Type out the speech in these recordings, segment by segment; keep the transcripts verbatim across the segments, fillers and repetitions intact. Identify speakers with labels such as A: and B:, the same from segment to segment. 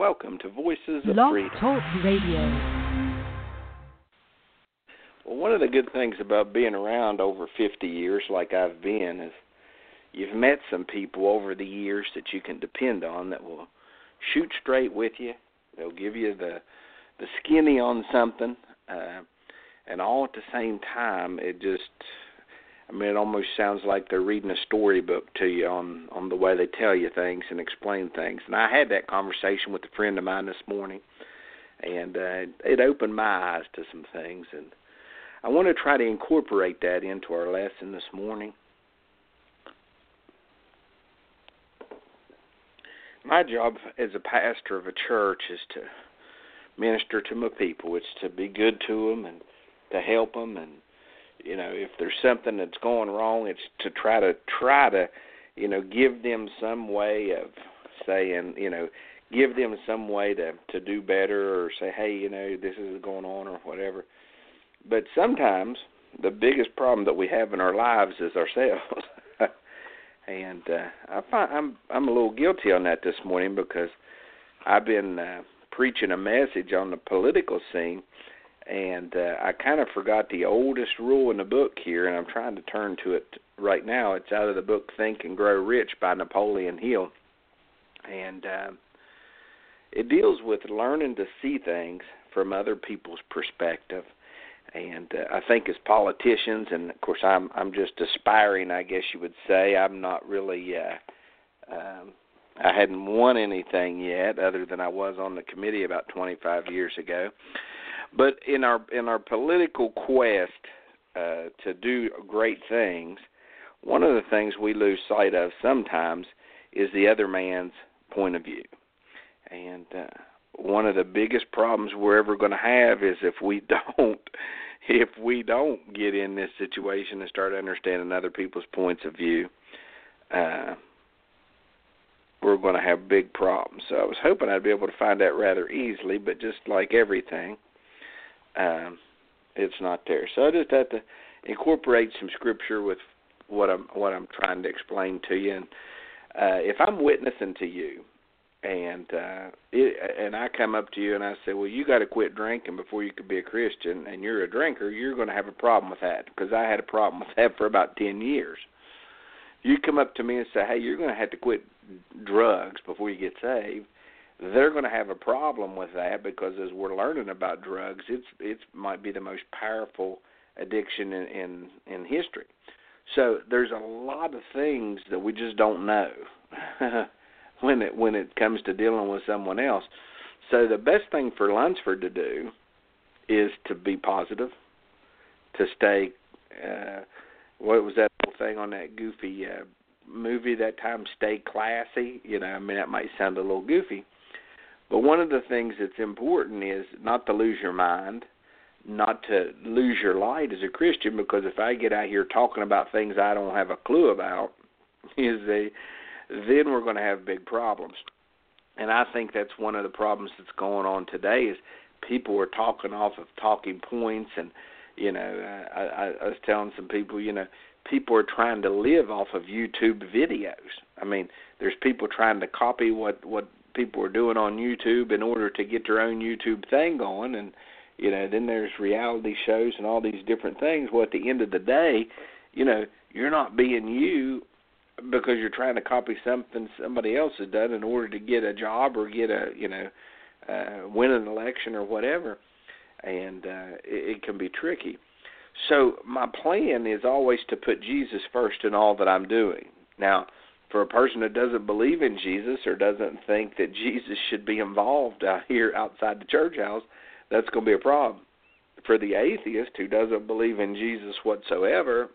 A: welcome to Voices of
B: Blog
A: Freedom.
B: Talk Radio.
A: Well, one of the good things about being around over fifty years like I've been is you've met some people over the years that you can depend on that will shoot straight with you. They'll give you the the skinny on something, uh, and all at the same time. It just, I mean, it almost sounds like they're reading a storybook to you on, on the way they tell you things and explain things. And I had that conversation with a friend of mine this morning, and uh, it opened my eyes to some things. And I want to try to incorporate that into our lesson this morning. My job as a pastor of a church is to minister to my people. It's to be good to them and to help them. And, you know, if there's something that's going wrong, it's to try to, try to, you know, give them some way of saying, you know, give them some way to, to do better or say, hey, you know, this is going on or whatever. But sometimes the biggest problem that we have in our lives is ourselves. And uh, I find I'm I'm a little guilty on that this morning because I've been uh, preaching a message on the political scene, and uh, I kind of forgot the oldest rule in the book here, and I'm trying to turn to it right now. It's out of the book Think and Grow Rich by Napoleon Hill, and uh, it deals with learning to see things from other people's perspective. And uh, I think as politicians, and of course I'm I'm just aspiring, I guess you would say. I'm not really, uh, um, I hadn't won anything yet, other than I was on the committee about twenty-five years ago. But in our in our political quest uh, to do great things, one of the things we lose sight of sometimes is the other man's point of view. And uh, one of the biggest problems we're ever going to have is if we don't, if we don't get in this situation and start understanding other people's points of view, uh, we're going to have big problems. So I was hoping I'd be able to find that rather easily, but just like everything, um, it's not there. So I just have to incorporate some scripture with what I'm what I'm trying to explain to you. And uh, if I'm witnessing to you, And uh, it, and I come up to you and I say, well, you got to quit drinking before you could be a Christian, and you're a drinker, you're going to have a problem with that, because I had a problem with that for about ten years. You come up to me and say, hey, you're going to have to quit drugs before you get saved. They're going to have a problem with that, because as we're learning about drugs, it's it might be the most powerful addiction in, in, in history. So there's a lot of things that we just don't know when it when it comes to dealing with someone else. So the best thing for Lunsford to do is to be positive, to stay, uh, what was that whole thing on that goofy uh, movie that time, Stay Classy? You know, I mean, that might sound a little goofy. But one of the things that's important is not to lose your mind, not to lose your light as a Christian, because if I get out here talking about things I don't have a clue about, is a then we're going to have big problems. And I think that's one of the problems that's going on today is people are talking off of talking points. And, you know, I, I, I was telling some people, you know, people are trying to live off of YouTube videos. I mean, there's people trying to copy what, what people are doing on YouTube in order to get their own YouTube thing going. And, you know, then there's reality shows and all these different things. Well, at the end of the day, you know, you're not being you because you're trying to copy something somebody else has done in order to get a job or get a, you know, uh, win an election or whatever. And uh, it, it can be tricky. So my plan is always to put Jesus first in all that I'm doing. Now, for a person that doesn't believe in Jesus or doesn't think that Jesus should be involved out here outside the church house, that's going to be a problem. For the atheist who doesn't believe in Jesus whatsoever,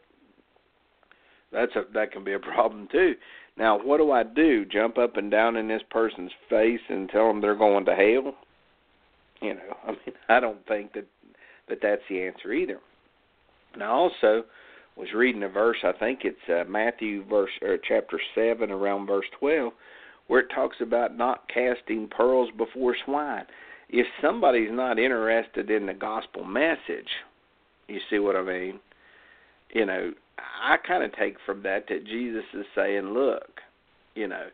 A: That's a, that can be a problem too. Now, what do I do? Jump up and down in this person's face and tell them they're going to hell? You know, I mean, I don't think that, that that's the answer either. And I also was reading a verse, I think it's uh, Matthew verse or chapter seven, around verse twelve, where it talks about not casting pearls before swine. If somebody's not interested in the gospel message, you see what I mean? You know, I kind of take from that that Jesus is saying, look, you know,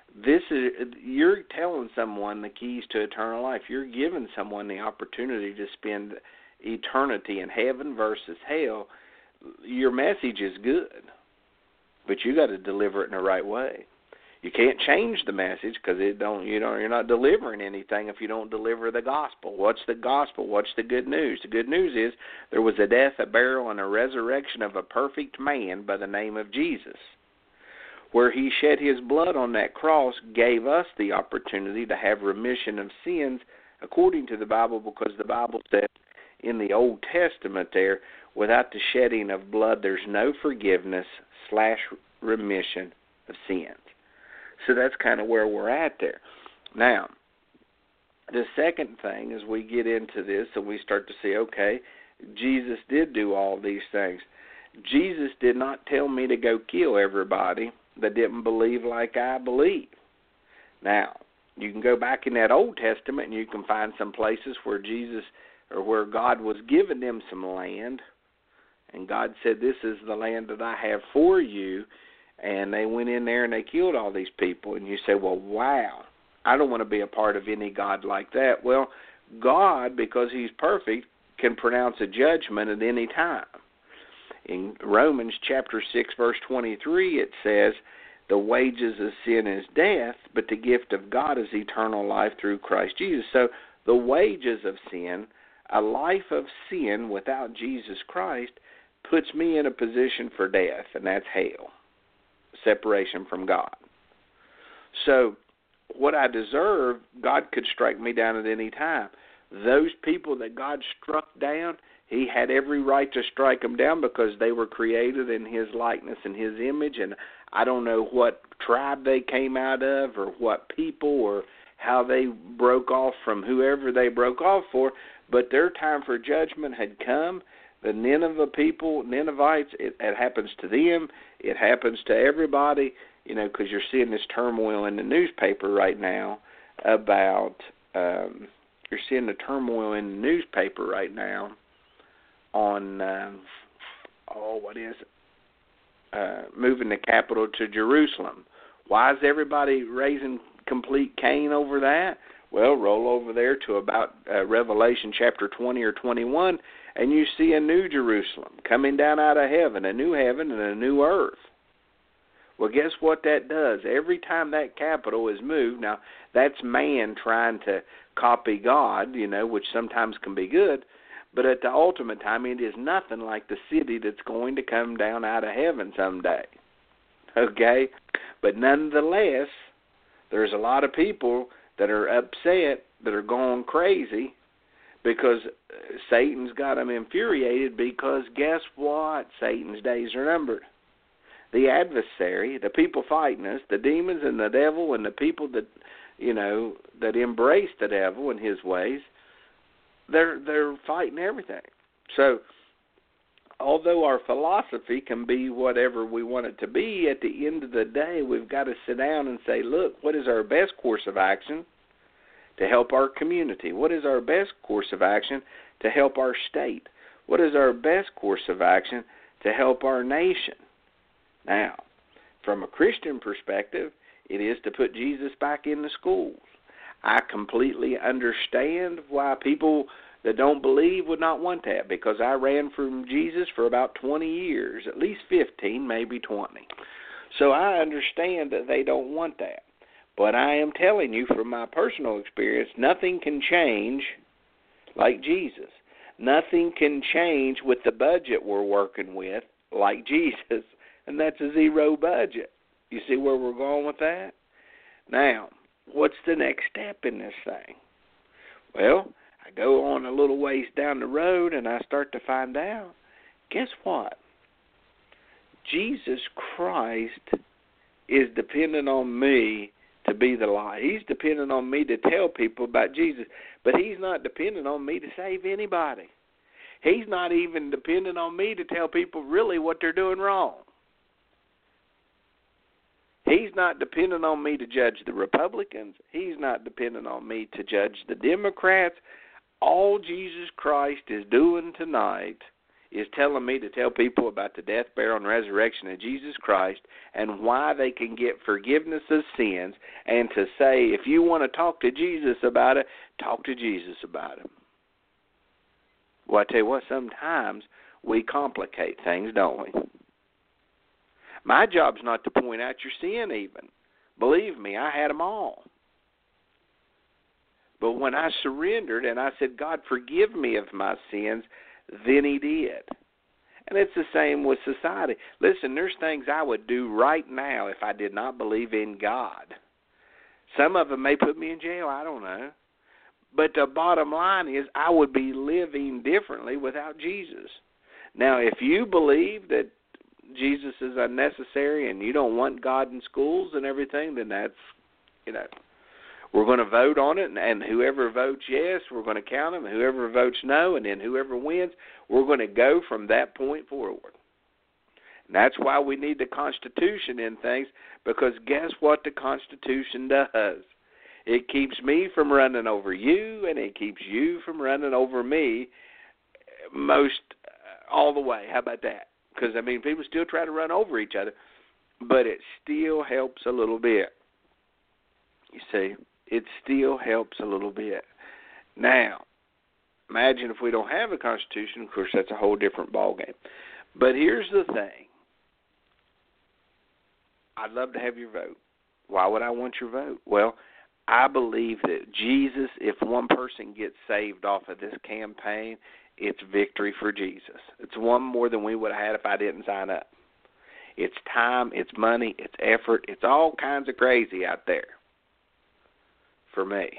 A: This is, you're telling someone the keys to eternal life. You're giving someone the opportunity to spend eternity in heaven versus hell. Your message is good, but you got to deliver it in the right way. You can't change the message because it don't. You know, you're not delivering anything if you don't deliver the gospel. What's the gospel? What's the good news? The good news is there was a death, a burial, and a resurrection of a perfect man by the name of Jesus. Where he shed his blood on that cross gave us the opportunity to have remission of sins according to the Bible, because the Bible says in the Old Testament there, without the shedding of blood, there's no forgiveness slash remission of sins. So that's kind of where we're at there. Now, the second thing is we get into this and we start to see, okay, Jesus did do all these things. Jesus did not tell me to go kill everybody that didn't believe like I believe. Now, you can go back in that Old Testament and you can find some places where Jesus or where God was giving them some land, and God said, this is the land that I have for you. And they went in there and they killed all these people. And you say, well, wow, I don't want to be a part of any God like that. Well, God, because he's perfect, can pronounce a judgment at any time. In Romans chapter six, verse twenty-three, it says, the wages of sin is death, but the gift of God is eternal life through Christ Jesus. So the wages of sin, a life of sin without Jesus Christ, puts me in a position for death, and that's hell. Separation from God. So what I deserve, God could strike me down at any time. Those people that God struck down, he had every right to strike them down because they were created in his likeness and his image, and I don't know what tribe they came out of or what people or how they broke off from whoever they broke off for, but their time for judgment had come. The Nineveh people, Ninevites, it, it happens to them. It happens to everybody, you know, because you're seeing this turmoil in the newspaper right now about, um, you're seeing the turmoil in the newspaper right now on, um, oh, what is it? Uh, moving the capital to Jerusalem. Why is everybody raising complete Cain over that? Well, roll over there to about uh, Revelation chapter twenty or twenty-one, and you see a new Jerusalem coming down out of heaven, a new heaven and a new earth. Well, guess what that does? Every time that capital is moved, now that's man trying to copy God, you know, which sometimes can be good, but at the ultimate time, it is nothing like the city that's going to come down out of heaven someday. Okay? But nonetheless, there's a lot of people that are upset, that are going crazy, because Satan's got them infuriated, because guess what? Satan's days are numbered. The adversary, the people fighting us, the demons and the devil and the people that, you know, that embrace the devil and his ways, they're they're fighting everything. So although our philosophy can be whatever we want it to be, at the end of the day, we've got to sit down and say, look, what is our best course of action to help our community? What is our best course of action to help our state? What is our best course of action to help our nation? Now, from a Christian perspective, it is to put Jesus back in the schools. I completely understand why people that don't believe would not want that, because I ran from Jesus for about twenty years, at least fifteen, maybe twenty. So I understand that they don't want that. But I am telling you from my personal experience, nothing can change like Jesus. Nothing can change with the budget we're working with like Jesus, and that's a zero budget. You see where we're going with that? Now, what's the next step in this thing? Well, I go on a little ways down the road and I start to find out, guess what? Jesus Christ is dependent on me to be the light. He's dependent on me to tell people about Jesus, but he's not dependent on me to save anybody. He's not even dependent on me to tell people really what they're doing wrong. He's not dependent on me to judge the Republicans. He's not dependent on me to judge the Democrats. All Jesus Christ is doing tonight is telling me to tell people about the death, burial, and resurrection of Jesus Christ and why they can get forgiveness of sins, and to say, if you want to talk to Jesus about it, talk to Jesus about it. Well, I tell you what, sometimes we complicate things, don't we? My job's not to point out your sin even. Believe me, I had them all. But when I surrendered and I said, God, forgive me of my sins, then he did. And it's the same with society. Listen, there's things I would do right now if I did not believe in God. Some of them may put me in jail, I don't know. But the bottom line is I would be living differently without Jesus. Now, if you believe that Jesus is unnecessary and you don't want God in schools and everything, then that's, you know, we're going to vote on it, and, and whoever votes yes, we're going to count them, and whoever votes no, and then whoever wins, we're going to go from that point forward. And that's why we need the Constitution in things, because guess what the Constitution does? It keeps me from running over you, and it keeps you from running over me most uh, all the way. How about that? Because, I mean, people still try to run over each other, but it still helps a little bit. You see, it still helps a little bit. Now, imagine if we don't have a Constitution. Of course, that's a whole different ballgame. But here's the thing. I'd love to have your vote. Why would I want your vote? Well, I believe that Jesus, if one person gets saved off of this campaign, it's victory for Jesus. It's one more than we would have had if I didn't sign up. It's time, it's money, it's effort, it's all kinds of crazy out there for me.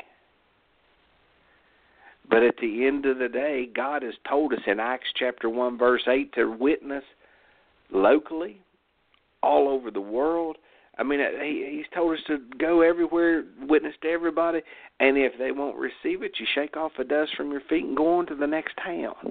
A: But at the end of the day, God has told us in Acts chapter one, verse eight, to witness locally, all over the world. I mean, he, he's told us to go everywhere, witness to everybody, and if they won't receive it, you shake off the dust from your feet and go on to the next town.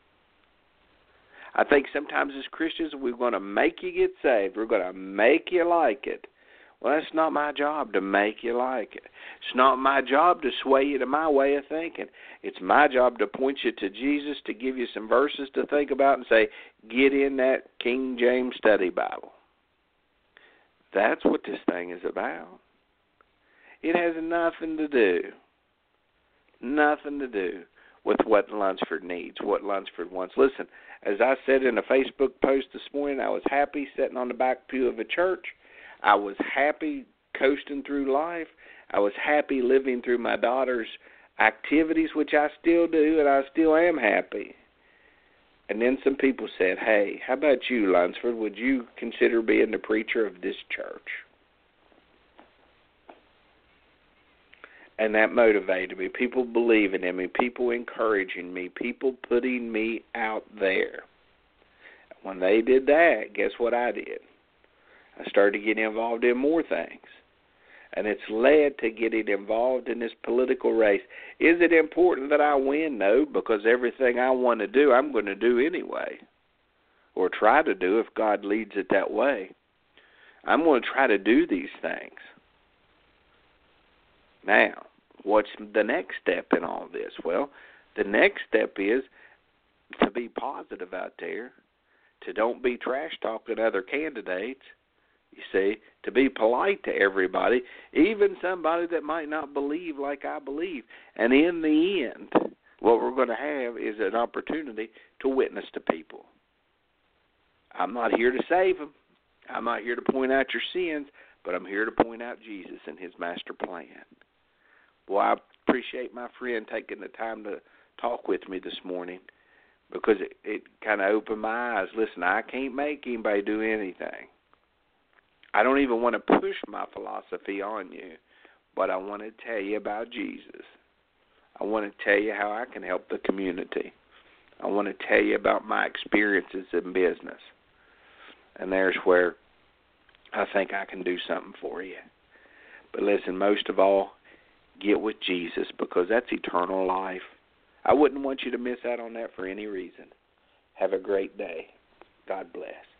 A: I think sometimes as Christians, we're going to make you get saved. We're going to make you like it. Well, that's not my job to make you like it. It's not my job to sway you to my way of thinking. It's my job to point you to Jesus, to give you some verses to think about and say, get in that King James Study Bible. That's what this thing is about. It has nothing to do, nothing to do with what Lunsford needs, what Lunsford wants. Listen, as I said in a Facebook post this morning, I was happy sitting on the back pew of a church. I was happy coasting through life. I was happy living through my daughter's activities, which I still do, and I still am happy. And then some people said, hey, how about you, Lunsford? Would you consider being the preacher of this church? And that motivated me. People believing in me, people encouraging me, people putting me out there. When they did that, guess what I did? I started to get involved in more things. And it's led to getting involved in this political race. Is it important that I win? No, because everything I want to do, I'm going to do anyway, or try to do if God leads it that way. I'm going to try to do these things. Now, what's the next step in all this? Well, the next step is to be positive out there, to don't be trash-talking other candidates, you see, to be polite to everybody, even somebody that might not believe like I believe. And in the end, what we're going to have is an opportunity to witness to people. I'm not here to save them. I'm not here to point out your sins, but I'm here to point out Jesus and his master plan. Well, I appreciate my friend taking the time to talk with me this morning, because it, it kind of opened my eyes. Listen, I can't make anybody do anything. I don't even want to push my philosophy on you, but I want to tell you about Jesus. I want to tell you how I can help the community. I want to tell you about my experiences in business. And there's where I think I can do something for you. But listen, most of all, get with Jesus, because that's eternal life. I wouldn't want you to miss out on that for any reason. Have a great day. God bless.